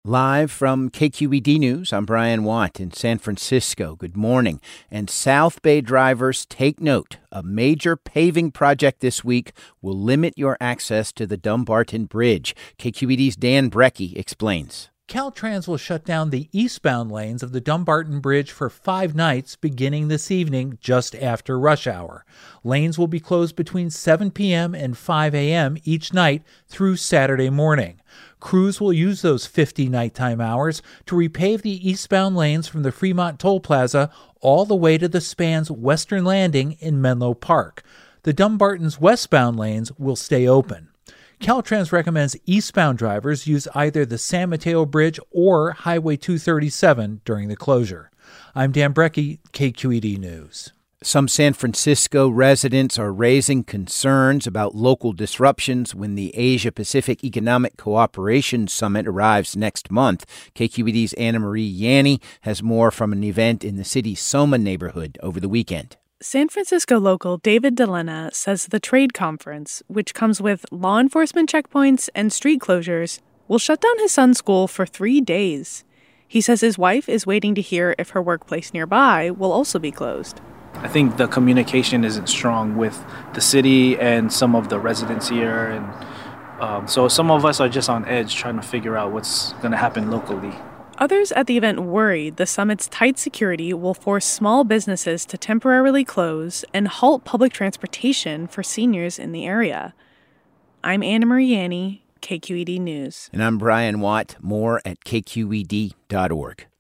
Live from KQED News, I'm Brian Watt in San Francisco. Good morning. And South Bay drivers, take note. A major paving project this week will limit your access to the Dumbarton Bridge. KQED's Dan Brecky explains. Caltrans will shut down the eastbound lanes of the Dumbarton Bridge for 5 nights beginning this evening just after rush hour. Lanes will be closed between 7 p.m. and 5 a.m. each night through Saturday morning. Crews will use those 50 nighttime hours to repave the eastbound lanes from the Fremont Toll Plaza all the way to the span's western landing in Menlo Park. The Dumbarton's westbound lanes will stay open. Caltrans recommends eastbound drivers use either the San Mateo Bridge or Highway 237 during the closure. I'm Dan Brecky, KQED News. Some San Francisco residents are raising concerns about local disruptions when the Asia-Pacific Economic Cooperation Summit arrives next month. KQED's Anna Marie Yanni has more from an event in the city's Soma neighborhood over the weekend. San Francisco local David DeLena says the trade conference, which comes with law enforcement checkpoints and street closures, will shut down his son's school for 3 days. He says his wife is waiting to hear if her workplace nearby will also be closed. I think the communication isn't strong with the city and some of the residents here. And so some of us are just on edge trying to figure out what's going to happen locally. Others at the event worried the summit's tight security will force small businesses to temporarily close and halt public transportation for seniors in the area. I'm Anna Marie Yanni, KQED News. And I'm Brian Watt. More at kqed.org.